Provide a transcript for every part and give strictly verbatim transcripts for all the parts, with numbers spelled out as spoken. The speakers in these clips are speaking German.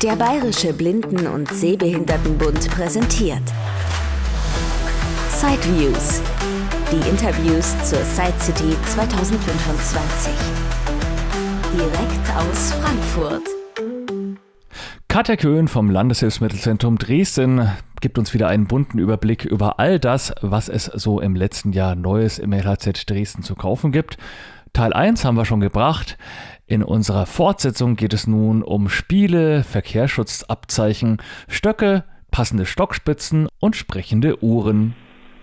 Der Bayerische Blinden- und Sehbehindertenbund präsentiert Sideviews, die Interviews zur Side City zwanzig fünfundzwanzig. Direkt aus Frankfurt. Katja Köhn vom Landeshilfsmittelzentrum Dresden gibt uns wieder einen bunten Überblick über all das, was es so im letzten Jahr Neues im L H Z Dresden zu kaufen gibt. Teil eins haben wir schon gebracht. In unserer Fortsetzung geht es nun um Spiele, Verkehrsschutzabzeichen, Stöcke, passende Stockspitzen und sprechende Uhren.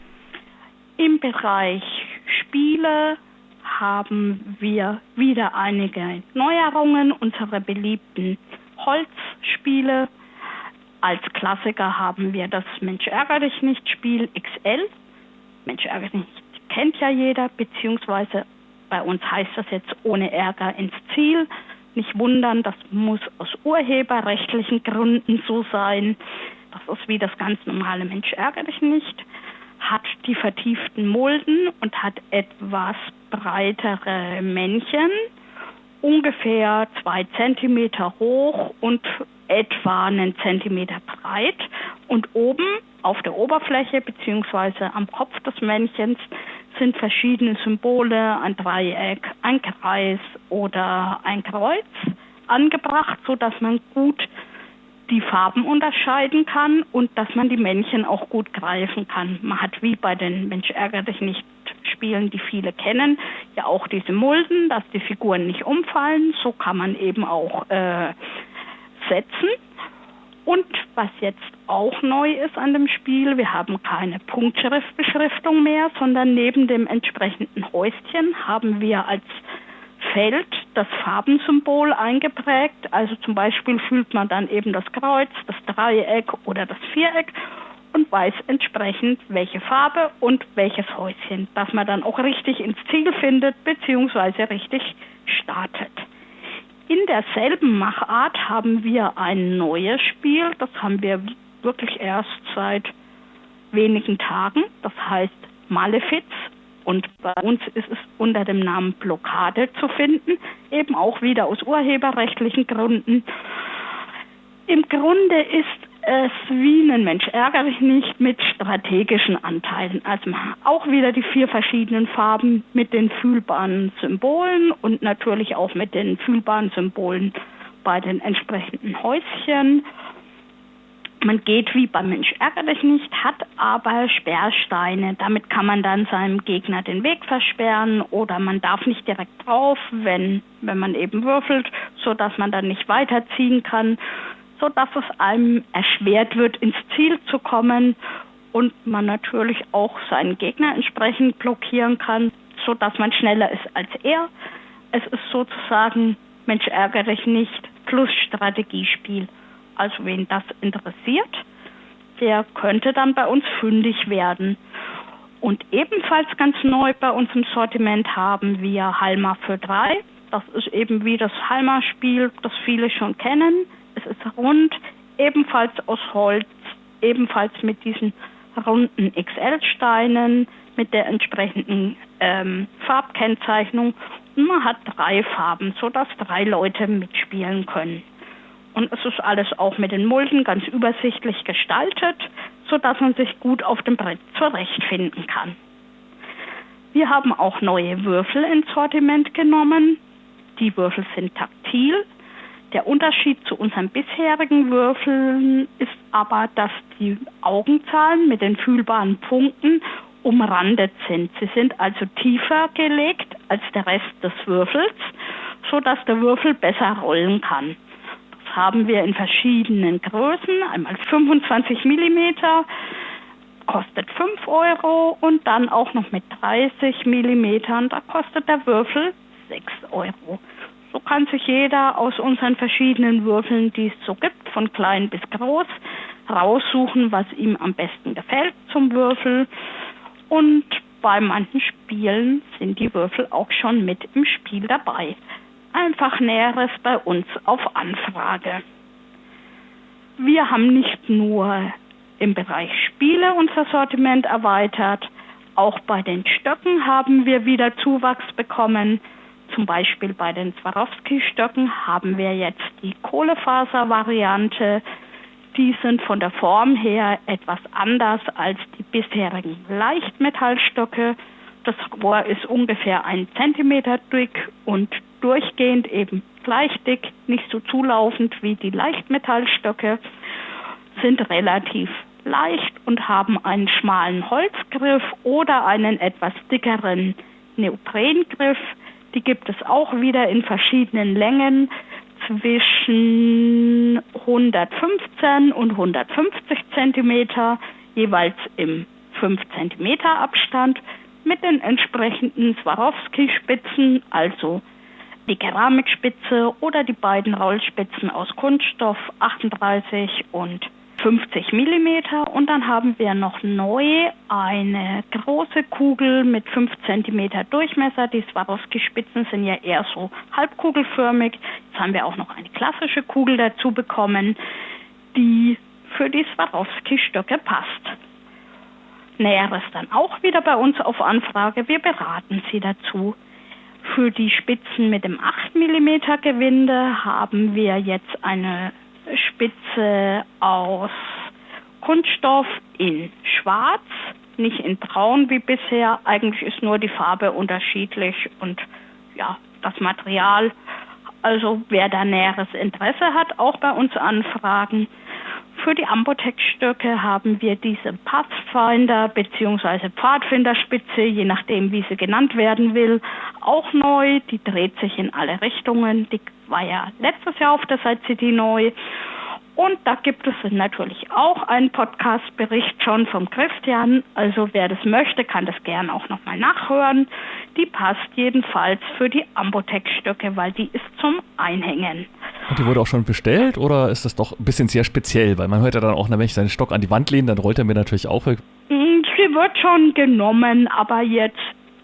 Im Bereich Spiele haben wir wieder einige Neuerungen, unsere beliebten Holzspiele. Als Klassiker haben wir das Mensch ärger dich nicht Spiel X L. Mensch ärger dich nicht kennt ja jeder, beziehungsweise bei uns heißt das jetzt ohne Ärger ins Ziel. Nicht wundern, das muss aus urheberrechtlichen Gründen so sein. Das ist wie das ganz normale Mensch ärger dich nicht. Hat die vertieften Mulden und hat etwas breitere Männchen, ungefähr zwei Zentimeter hoch und etwa einen Zentimeter breit. Und oben auf der Oberfläche bzw. am Kopf des Männchens sind verschiedene Symbole, ein Dreieck, ein Kreis oder ein Kreuz angebracht, sodass man gut die Farben unterscheiden kann und dass man die Männchen auch gut greifen kann. Man hat wie bei den Mensch ärger dich nicht Spielen, die viele kennen, ja auch diese Mulden, dass die Figuren nicht umfallen. So kann man eben auch äh, setzen. Und was jetzt auch neu ist an dem Spiel, wir haben keine Punktschriftbeschriftung mehr, sondern neben dem entsprechenden Häuschen haben wir als Feld das Farbensymbol eingeprägt. Also zum Beispiel fühlt man dann eben das Kreuz, das Dreieck oder das Viereck und weiß entsprechend, welche Farbe und welches Häuschen, dass man dann auch richtig ins Ziel findet bzw. richtig startet. In derselben Machart haben wir ein neues Spiel, das haben wir wirklich erst seit wenigen Tagen, das heißt Malefiz. Und bei uns ist es unter dem Namen Blockade zu finden, eben auch wieder aus urheberrechtlichen Gründen. Im Grunde ist es wie ein Mensch ärger dich nicht mit strategischen Anteilen. Also auch wieder die vier verschiedenen Farben mit den fühlbaren Symbolen und natürlich auch mit den fühlbaren Symbolen bei den entsprechenden Häuschen. Man geht wie beim Mensch ärger dich nicht, hat aber Sperrsteine. Damit kann man dann seinem Gegner den Weg versperren oder man darf nicht direkt drauf, wenn, wenn man eben würfelt, sodass man dann nicht weiterziehen kann, sodass es einem erschwert wird, ins Ziel zu kommen und man natürlich auch seinen Gegner entsprechend blockieren kann, sodass man schneller ist als er. Es ist sozusagen Mensch ärger dich nicht plus Strategiespiel. Also wen das interessiert, der könnte dann bei uns fündig werden. Und ebenfalls ganz neu bei uns im Sortiment haben wir Halma für drei. Das ist eben wie das Halma-Spiel, das viele schon kennen. Es ist rund, ebenfalls aus Holz, ebenfalls mit diesen runden X L-Steinen, mit der entsprechenden ähm, Farbkennzeichnung. Und man hat drei Farben, sodass drei Leute mitspielen können. Und es ist alles auch mit den Mulden ganz übersichtlich gestaltet, sodass man sich gut auf dem Brett zurechtfinden kann. Wir haben auch neue Würfel ins Sortiment genommen. Die Würfel sind taktil. Der Unterschied zu unseren bisherigen Würfeln ist aber, dass die Augenzahlen mit den fühlbaren Punkten umrandet sind. Sie sind also tiefer gelegt als der Rest des Würfels, sodass der Würfel besser rollen kann. Das haben wir in verschiedenen Größen, einmal fünfundzwanzig Millimeter, kostet fünf Euro und dann auch noch mit dreißig Millimeter, da kostet der Würfel sechs Euro. So kann sich jeder aus unseren verschiedenen Würfeln, die es so gibt, von klein bis groß, raussuchen, was ihm am besten gefällt zum Würfel. Und bei manchen Spielen sind die Würfel auch schon mit im Spiel dabei. Einfach Näheres bei uns auf Anfrage. Wir haben nicht nur im Bereich Spiele unser Sortiment erweitert, auch bei den Stöcken haben wir wieder Zuwachs bekommen. Zum Beispiel bei den Swarovski-Stöcken haben wir jetzt die Kohlefaser-Variante. Die sind von der Form her etwas anders als die bisherigen Leichtmetallstöcke. Das Rohr ist ungefähr ein Zentimeter dick und durchgehend eben gleich dick, nicht so zulaufend wie die Leichtmetallstöcke, sind relativ leicht und haben einen schmalen Holzgriff oder einen etwas dickeren Neoprengriff. Die gibt es auch wieder in verschiedenen Längen zwischen hundertfünfzehn und hundertfünfzig Zentimeter, jeweils im fünf Zentimeter Abstand mit den entsprechenden Swarovski-Spitzen, also die Keramikspitze oder die beiden Rollspitzen aus Kunststoff achtunddreißig und fünfzig Millimeter. Und dann haben wir noch neu eine große Kugel mit fünf Zentimeter Durchmesser. Die Swarovski-Spitzen sind ja eher so halbkugelförmig. Jetzt haben wir auch noch eine klassische Kugel dazu bekommen, die für die Swarovski-Stöcke passt. Näheres dann auch wieder bei uns auf Anfrage. Wir beraten Sie dazu. Für die Spitzen mit dem acht Millimeter Gewinde haben wir jetzt eine Spitze aus Kunststoff in Schwarz, nicht in Braun wie bisher. Eigentlich ist nur die Farbe unterschiedlich und ja, das Material. Also wer da näheres Interesse hat, auch bei uns anfragen. Für die Ambotex-Stöcke haben wir diese Pathfinder bzw. Pfadfinderspitze, je nachdem wie sie genannt werden will, auch neu. Die dreht sich in alle Richtungen. Die war ja letztes Jahr auf der Side City neu. Und da gibt es natürlich auch einen Podcast-Bericht schon vom Christian. Also wer das möchte, kann das gern auch nochmal nachhören. Die passt jedenfalls für die Ambotex-Stöcke, weil die ist zum Einhängen. Und die wurde auch schon bestellt oder ist das doch ein bisschen sehr speziell? Weil man hört ja dann auch, wenn ich seinen Stock an die Wand lehne, dann rollt er mir natürlich auch weg. Sie wird schon genommen, aber jetzt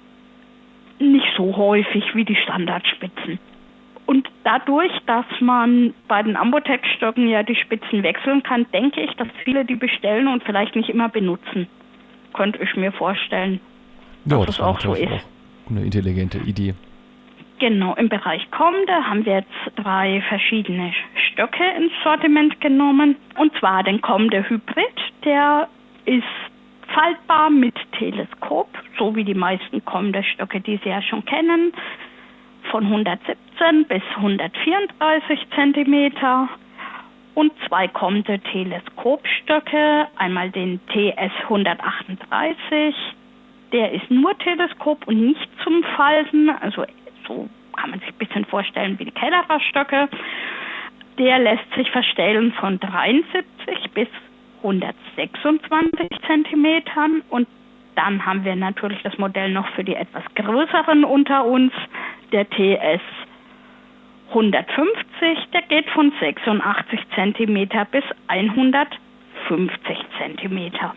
nicht so häufig wie die Standardspitzen. Und dadurch, dass man bei den Ambotex-Stöcken ja die Spitzen wechseln kann, denke ich, dass viele die bestellen und vielleicht nicht immer benutzen. Könnte ich mir vorstellen, ja, dass das es auch so ist. Auch eine intelligente Idee. Genau, im Bereich Kommende haben wir jetzt drei verschiedene Stöcke ins Sortiment genommen. Und zwar den Kommende Hybrid, der ist faltbar mit Teleskop, so wie die meisten Kommende Stöcke, die Sie ja schon kennen. Von hundertsiebzehn bis hundertvierunddreißig Zentimeter und zwei kommende Teleskopstöcke, einmal den T S hundertachtunddreißig, der ist nur Teleskop und nicht zum Falten, also so kann man sich ein bisschen vorstellen wie die Kellerer-Stöcke. Der lässt sich verstellen von dreiundsiebzig bis hundertsechsundzwanzig Zentimetern und dann haben wir natürlich das Modell noch für die etwas größeren unter uns, der T S hundertfünfzig, der geht von sechsundachtzig Zentimeter bis hundertfünfzig Zentimeter.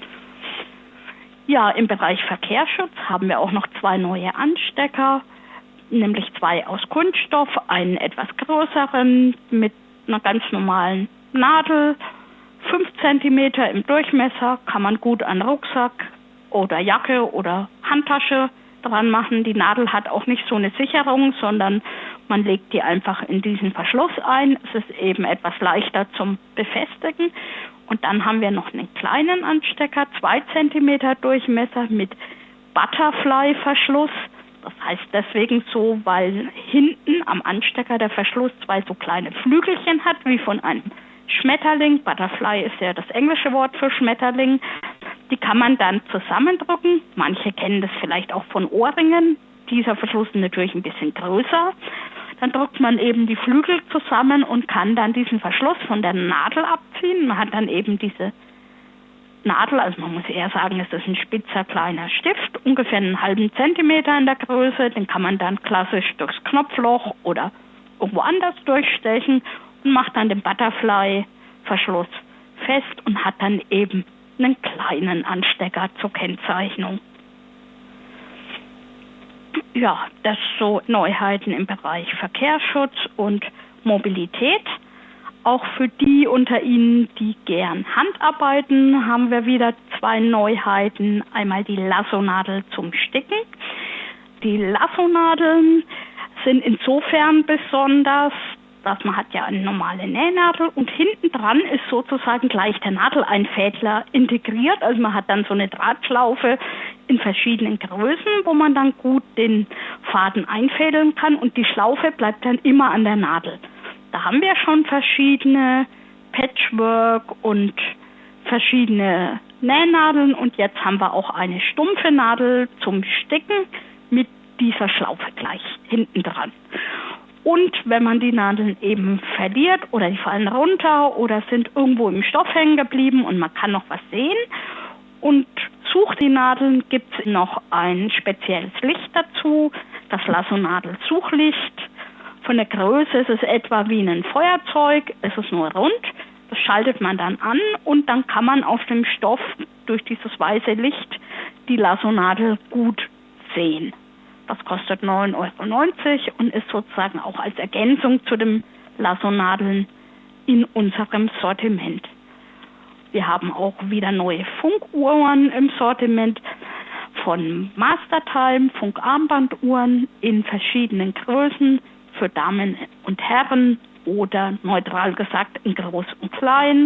Ja, im Bereich Verkehrsschutz haben wir auch noch zwei neue Anstecker, nämlich zwei aus Kunststoff, einen etwas größeren mit einer ganz normalen Nadel, fünf Zentimeter im Durchmesser, kann man gut an Rucksack oder Jacke oder Handtasche dran machen. Die Nadel hat auch nicht so eine Sicherung, sondern man legt die einfach in diesen Verschluss ein. Es ist eben etwas leichter zum Befestigen. Und dann haben wir noch einen kleinen Anstecker, zwei Zentimeter Durchmesser mit Butterfly-Verschluss. Das heißt deswegen so, weil hinten am Anstecker der Verschluss zwei so kleine Flügelchen hat, wie von einem Schmetterling. Butterfly ist ja das englische Wort für Schmetterling. Die kann man dann zusammendrücken. Manche kennen das vielleicht auch von Ohrringen. Dieser Verschluss ist natürlich ein bisschen größer. Dann drückt man eben die Flügel zusammen und kann dann diesen Verschluss von der Nadel abziehen. Man hat dann eben diese Nadel, also man muss eher sagen, es ist ein spitzer kleiner Stift, ungefähr einen halben Zentimeter in der Größe. Den kann man dann klassisch durchs Knopfloch oder irgendwo anders durchstechen und macht dann den Butterfly-Verschluss fest und hat dann eben einen kleinen Anstecker zur Kennzeichnung. Ja, das so Neuheiten im Bereich Verkehrsschutz und Mobilität. Auch für die unter Ihnen, die gern Handarbeiten, haben wir wieder zwei Neuheiten. Einmal die Lassonadel zum Sticken. Die Lassonadeln sind insofern besonders, dass man hat ja eine normale Nähnadel und hinten dran ist sozusagen gleich der Nadeleinfädler integriert. Also man hat dann so eine Drahtschlaufe in verschiedenen Größen, wo man dann gut den Faden einfädeln kann und die Schlaufe bleibt dann immer an der Nadel. Da haben wir schon verschiedene Patchwork und verschiedene Nähnadeln und jetzt haben wir auch eine stumpfe Nadel zum Sticken mit dieser Schlaufe gleich hinten dran. Und wenn man die Nadeln eben verliert oder die fallen runter oder sind irgendwo im Stoff hängen geblieben und man kann noch was sehen und sucht die Nadeln, gibt es noch ein spezielles Licht dazu, das Lasso-Nadel-Suchlicht. Von der Größe ist es etwa wie ein Feuerzeug, es ist nur rund. Das schaltet man dann an und dann kann man auf dem Stoff durch dieses weiße Licht die Lasso-Nadel gut sehen. Das kostet neun Euro neunzig und ist sozusagen auch als Ergänzung zu den Lasso-Nadeln in unserem Sortiment. Wir haben auch wieder neue Funkuhren im Sortiment von Mastertime, Funkarmbanduhren in verschiedenen Größen für Damen und Herren oder neutral gesagt in groß und klein.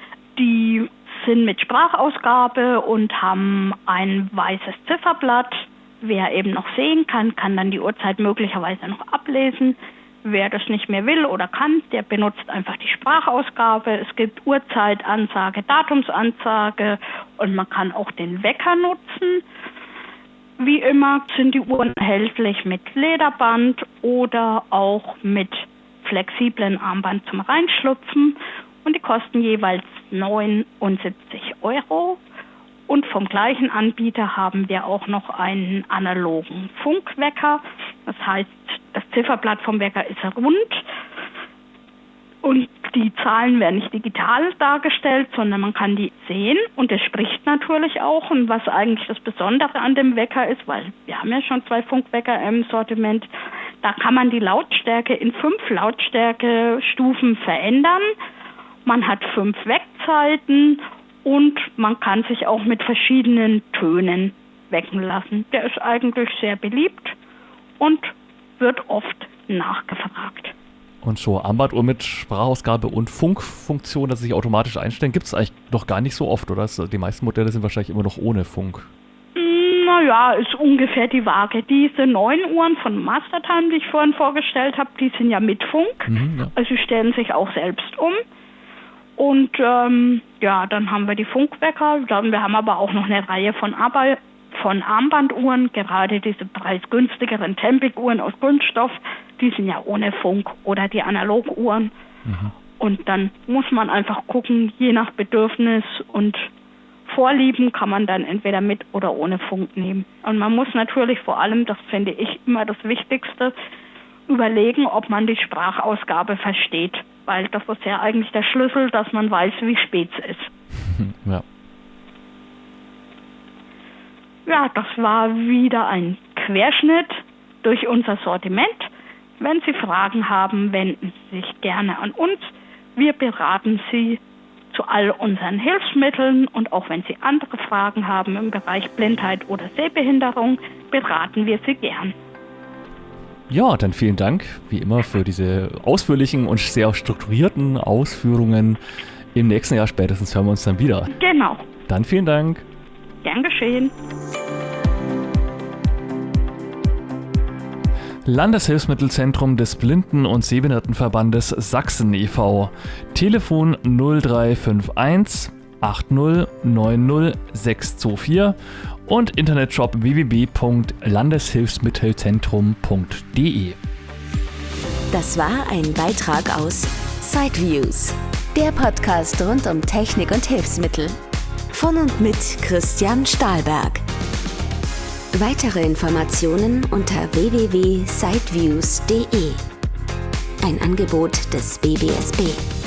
Die sind mit Sprachausgabe und haben ein weißes Zifferblatt. Wer eben noch sehen kann, kann dann die Uhrzeit möglicherweise noch ablesen. Wer das nicht mehr will oder kann, der benutzt einfach die Sprachausgabe. Es gibt Uhrzeit-Ansage, Datumsansage und man kann auch den Wecker nutzen. Wie immer sind die Uhren erhältlich mit Lederband oder auch mit flexiblen Armband zum Reinschlupfen und die kosten jeweils neunundsiebzig Euro. Und vom gleichen Anbieter haben wir auch noch einen analogen Funkwecker. Das heißt, das Zifferblatt vom Wecker ist rund und die Zahlen werden nicht digital dargestellt, sondern man kann die sehen und es spricht natürlich auch. Und was eigentlich das Besondere an dem Wecker ist, weil wir haben ja schon zwei Funkwecker im Sortiment, da kann man die Lautstärke in fünf Lautstärkestufen verändern. Man hat fünf Weckzeiten und man kann sich auch mit verschiedenen Tönen wecken lassen. Der ist eigentlich sehr beliebt und wird oft nachgefragt. Und so Armbanduhr mit Sprachausgabe und Funkfunktion, dass sie sich automatisch einstellen, gibt es eigentlich noch gar nicht so oft, oder? Die meisten Modelle sind wahrscheinlich immer noch ohne Funk. Naja, ist ungefähr die Waage. Diese neuen Uhren von Mastertime, die ich vorhin vorgestellt habe, die sind ja mit Funk. Mhm, ja. Also sie stellen sich auch selbst um. Und ähm, ja, dann haben wir die Funkwecker. Wir haben aber auch noch eine Reihe von, Arbeit, von Armbanduhren, gerade diese preisgünstigeren Tempik-Uhren aus Kunststoff, die sind ja ohne Funk oder die Analoguhren. Mhm. Und dann muss man einfach gucken, je nach Bedürfnis und Vorlieben kann man dann entweder mit oder ohne Funk nehmen. Und man muss natürlich vor allem, das finde ich immer das Wichtigste, überlegen, ob man die Sprachausgabe versteht. Weil das ist ja eigentlich der Schlüssel, dass man weiß, wie spät es ist. Ja. Ja, das war wieder ein Querschnitt durch unser Sortiment. Wenn Sie Fragen haben, wenden Sie sich gerne an uns. Wir beraten Sie zu all unseren Hilfsmitteln und auch wenn Sie andere Fragen haben im Bereich Blindheit oder Sehbehinderung, beraten wir Sie gern. Ja, dann vielen Dank, wie immer, für diese ausführlichen und sehr strukturierten Ausführungen. Im nächsten Jahr spätestens hören wir uns dann wieder. Genau. Dann vielen Dank. Gern geschehen. Landeshilfsmittelzentrum des Blinden- und Sehbehindertenverbandes Sachsen e V Telefon null drei fünf eins acht null neun null sechs zwei vier und Internetshop w w w punkt landeshilfsmittelzentrum punkt d e. Das war ein Beitrag aus Sideviews, der Podcast rund um Technik und Hilfsmittel. Von und mit Christian Stahlberg. Weitere Informationen unter w w w punkt sideviews punkt d e. Ein Angebot des B B S B.